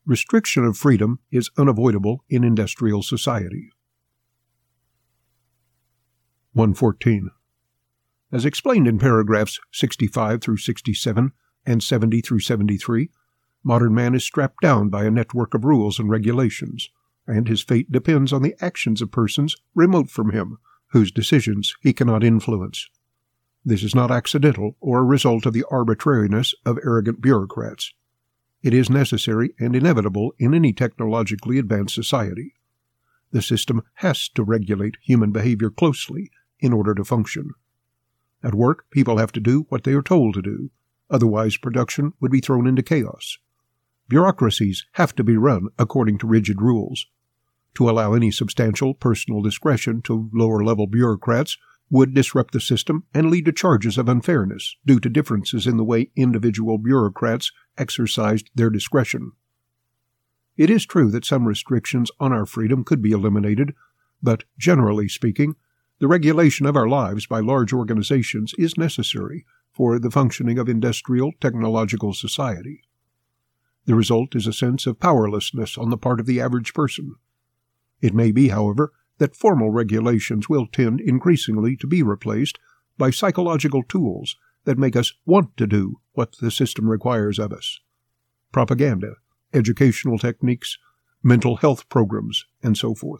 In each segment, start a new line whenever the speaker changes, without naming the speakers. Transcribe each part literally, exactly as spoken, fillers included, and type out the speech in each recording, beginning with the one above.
Restriction of freedom is unavoidable in industrial society. one fourteen. As explained in paragraphs sixty-five through sixty-seven and seventy through seventy-three, modern man is strapped down by a network of rules and regulations, and his fate depends on the actions of persons remote from him, whose decisions he cannot influence. This is not accidental or a result of the arbitrariness of arrogant bureaucrats. It is necessary and inevitable in any technologically advanced society. The system has to regulate human behavior closely in order to function. At work, people have to do what they are told to do, otherwise production would be thrown into chaos. Bureaucracies have to be run according to rigid rules. To allow any substantial personal discretion to lower-level bureaucrats would disrupt the system and lead to charges of unfairness due to differences in the way individual bureaucrats exercised their discretion. It is true that some restrictions on our freedom could be eliminated, but generally speaking, the regulation of our lives by large organizations is necessary for the functioning of industrial technological society. The result is a sense of powerlessness on the part of the average person. It may be, however, that formal regulations will tend increasingly to be replaced by psychological tools that make us want to do what the system requires of us. Propaganda, educational techniques, mental health programs, and so forth.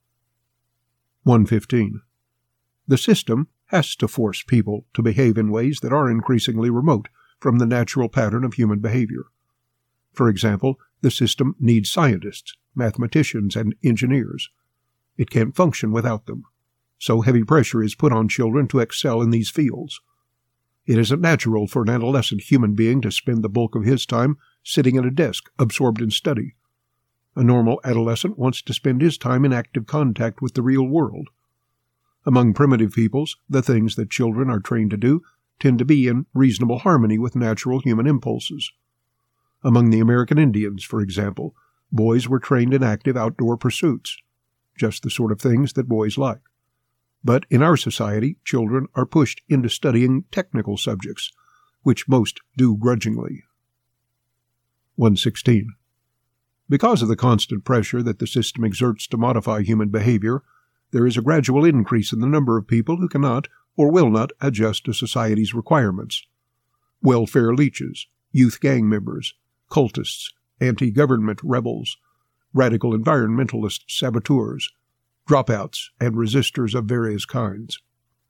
one fifteen. The system has to force people to behave in ways that are increasingly remote from the natural pattern of human behavior. For example, the system needs scientists, mathematicians, and engineers. It can't function without them, so heavy pressure is put on children to excel in these fields. It isn't natural for an adolescent human being to spend the bulk of his time sitting at a desk, absorbed in study. A normal adolescent wants to spend his time in active contact with the real world. Among primitive peoples, the things that children are trained to do tend to be in reasonable harmony with natural human impulses. Among the American Indians, for example, boys were trained in active outdoor pursuits, just the sort of things that boys like. But in our society, children are pushed into studying technical subjects, which most do grudgingly. one sixteen. Because of the constant pressure that the system exerts to modify human behavior, there is a gradual increase in the number of people who cannot or will not adjust to society's requirements. Welfare leeches, youth gang members, cultists, anti-government rebels, radical environmentalist saboteurs, dropouts, and resistors of various kinds.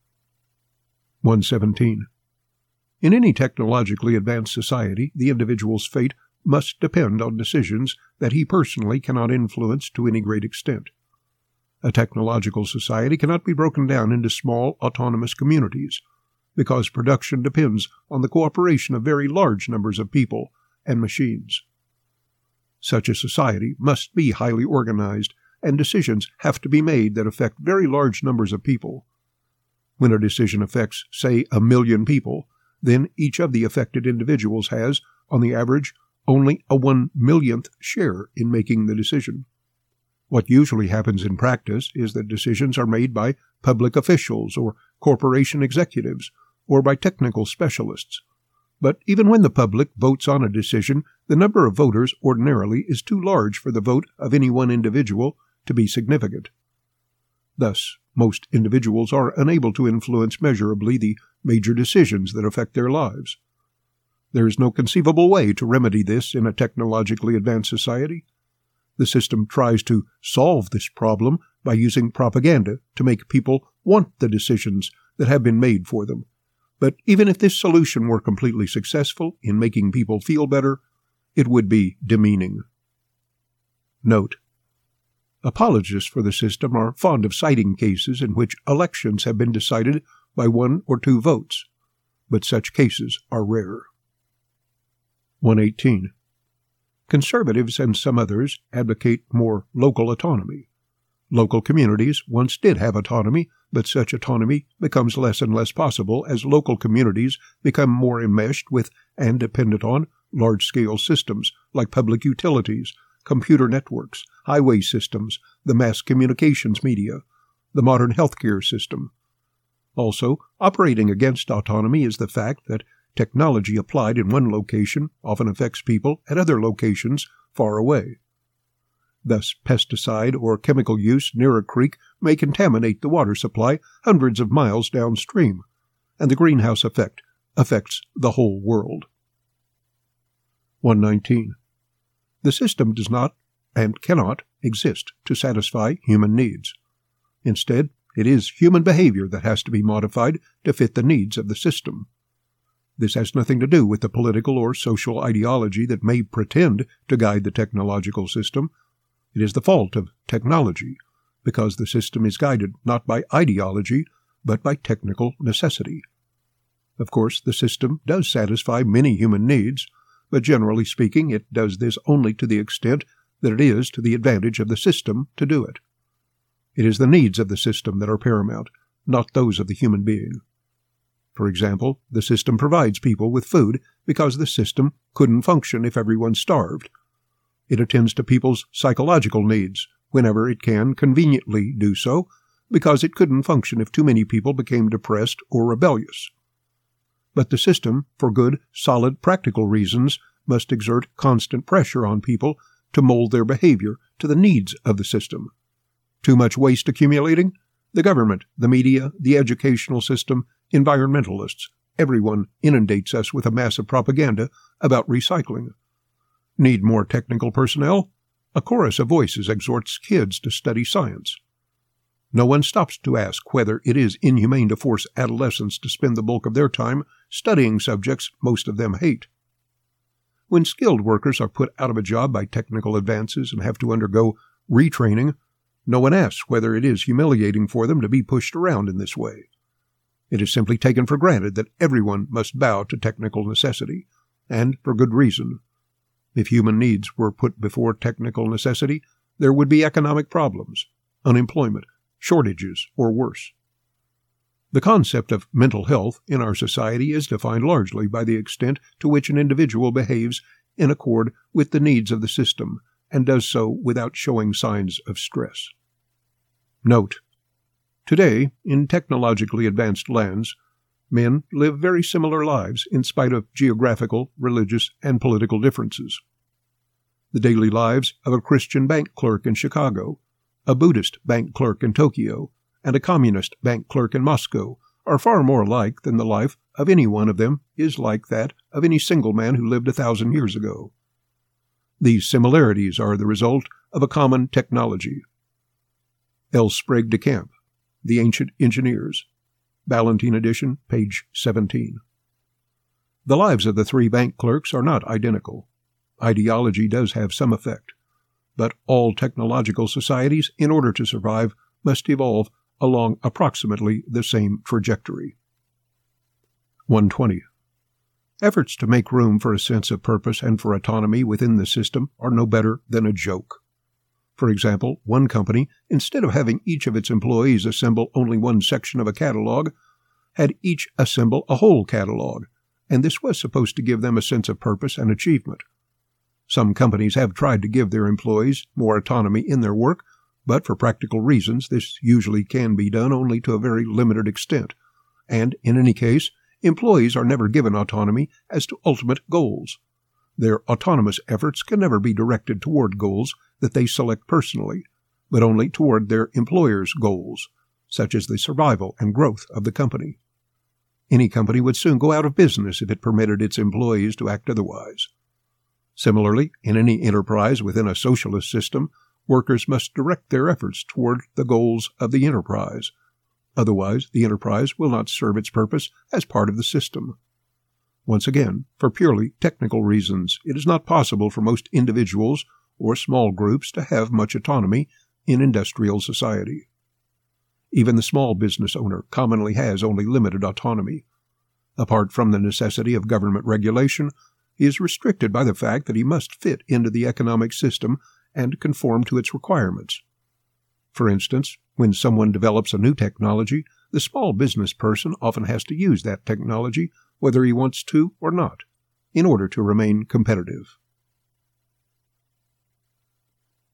one seventeen. In any technologically advanced society, the individual's fate must depend on decisions that he personally cannot influence to any great extent. A technological society cannot be broken down into small, autonomous communities, because production depends on the cooperation of very large numbers of people and machines. Such a society must be highly organized, and decisions have to be made that affect very large numbers of people. When a decision affects, say, a million people, then each of the affected individuals has, on the average, only a one-millionth share in making the decision. What usually happens in practice is that decisions are made by public officials or corporation executives or by technical specialists. But even when the public votes on a decision, the number of voters ordinarily is too large for the vote of any one individual to be significant. Thus, most individuals are unable to influence measurably the major decisions that affect their lives. There is no conceivable way to remedy this in a technologically advanced society. The system tries to solve this problem by using propaganda to make people want the decisions that have been made for them. But even if this solution were completely successful in making people feel better, it would be demeaning. Note: apologists for the system are fond of citing cases in which elections have been decided by one or two votes, but such cases are rare. one eighteen. Conservatives and some others advocate more local autonomy. Local communities once did have autonomy, but such autonomy becomes less and less possible as local communities become more enmeshed with and dependent on large-scale systems like public utilities, computer networks, highway systems, the mass communications media, the modern healthcare system. Also, operating against autonomy is the fact that technology applied in one location often affects people at other locations far away. Thus, pesticide or chemical use near a creek may contaminate the water supply hundreds of miles downstream, and the greenhouse effect affects the whole world. one nineteen. The system does not and cannot exist to satisfy human needs. Instead, it is human behavior that has to be modified to fit the needs of the system. This has nothing to do with the political or social ideology that may pretend to guide the technological system. It is the fault of technology, because the system is guided not by ideology, but by technical necessity. Of course, the system does satisfy many human needs, but generally speaking, it does this only to the extent that it is to the advantage of the system to do it. It is the needs of the system that are paramount, not those of the human being. For example, the system provides people with food because the system couldn't function if everyone starved. It attends to people's psychological needs whenever it can conveniently do so, because it couldn't function if too many people became depressed or rebellious. But the system, for good, solid, practical reasons, must exert constant pressure on people to mold their behavior to the needs of the system. Too much waste accumulating? The government, the media, the educational system, environmentalists, everyone inundates us with a massive propaganda about recycling. Need more technical personnel? A chorus of voices exhorts kids to study science. No one stops to ask whether it is inhumane to force adolescents to spend the bulk of their time studying subjects most of them hate. When skilled workers are put out of a job by technical advances and have to undergo retraining, no one asks whether it is humiliating for them to be pushed around in this way. It is simply taken for granted that everyone must bow to technical necessity, and for good reason. If human needs were put before technical necessity, there would be economic problems, unemployment, shortages, or worse. The concept of mental health in our society is defined largely by the extent to which an individual behaves in accord with the needs of the system and does so without showing signs of stress. Note: today, in technologically advanced lands, men live very similar lives in spite of geographical, religious, and political differences. The daily lives of a Christian bank clerk in Chicago, a Buddhist bank clerk in Tokyo, and a communist bank clerk in Moscow are far more alike than the life of any one of them is like that of any single man who lived a thousand years ago. These similarities are the result of a common technology. L. Sprague de Camp, The Ancient Engineers, Ballantine edition, page seventeen. The lives of the three bank clerks are not identical. Ideology does have some effect, but all technological societies, in order to survive, must evolve along approximately the same trajectory. one twenty. Efforts to make room for a sense of purpose and for autonomy within the system are no better than a joke. For example, one company, instead of having each of its employees assemble only one section of a catalog, had each assemble a whole catalog, and this was supposed to give them a sense of purpose and achievement. Some companies have tried to give their employees more autonomy in their work, but for practical reasons this usually can be done only to a very limited extent, and in any case, employees are never given autonomy as to ultimate goals. Their autonomous efforts can never be directed toward goals that they select personally, but only toward their employer's goals, such as the survival and growth of the company. Any company would soon go out of business if it permitted its employees to act otherwise. Similarly, in any enterprise within a socialist system, workers must direct their efforts toward the goals of the enterprise. Otherwise, the enterprise will not serve its purpose as part of the system. Once again, for purely technical reasons, it is not possible for most individuals or small groups to have much autonomy in industrial society. Even the small business owner commonly has only limited autonomy. Apart from the necessity of government regulation, he is restricted by the fact that he must fit into the economic system and conform to its requirements. For instance, when someone develops a new technology, the small business person often has to use that technology, whether he wants to or not, in order to remain competitive.